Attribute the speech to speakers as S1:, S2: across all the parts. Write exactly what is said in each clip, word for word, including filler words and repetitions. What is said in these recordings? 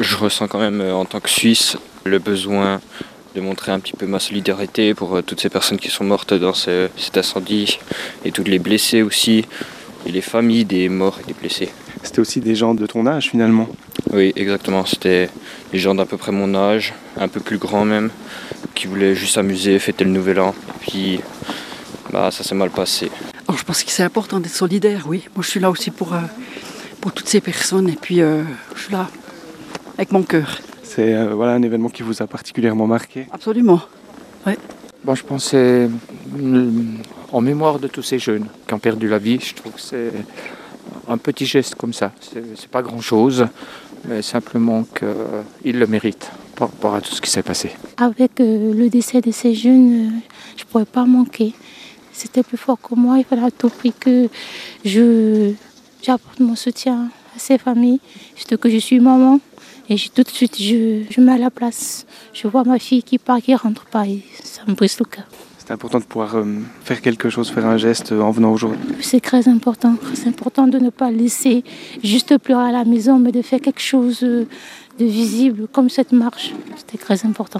S1: Je ressens quand même, en tant que Suisse, le besoin de montrer un petit peu ma solidarité pour toutes ces personnes qui sont mortes dans ce, cet incendie et toutes les blessés aussi, et les familles des morts et des blessés.
S2: C'était aussi des gens de ton âge finalement?
S1: Oui, exactement. C'était des gens d'à peu près mon âge, un peu plus grands même, qui voulaient juste s'amuser, fêter le nouvel an. Et puis, bah, ça s'est mal passé.
S3: Alors, je pense que c'est important d'être solidaire, oui. Moi, je suis là aussi pour, euh, pour toutes ces personnes. Et puis, euh, je suis là avec mon cœur.
S2: C'est euh, voilà, un événement qui vous a particulièrement marqué?
S3: Absolument, oui.
S4: Bon, je pense que c'est en mémoire de tous ces jeunes qui ont perdu la vie. Je trouve que c'est un petit geste comme ça. C'est, c'est pas grand-chose, mais simplement qu'ils le méritent par rapport à tout ce qui s'est passé.
S5: Avec euh, le décès de ces jeunes, euh, je ne pourrais pas manquer. C'était plus fort que moi. Il fallait à tout prix que je, j'apporte mon soutien à ces familles. Surtout que je suis maman. Et je, tout de suite, je, je mets à la place. Je vois ma fille qui part, qui rentre pas. Et ça me brise le cœur.
S2: C'est important de pouvoir euh, faire quelque chose, faire un geste euh, en venant aujourd'hui.
S5: C'est très important. C'est important de ne pas laisser juste pleurer à la maison, mais de faire quelque chose de visible, comme cette marche. C'était très important.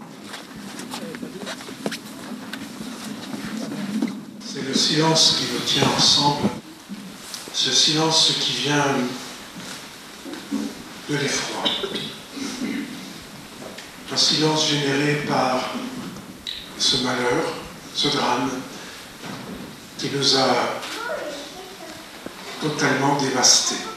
S6: C'est le silence qui nous tient ensemble. Ce silence qui vient de l'effroi. Un silence généré par ce malheur, ce drame, qui nous a totalement dévastés.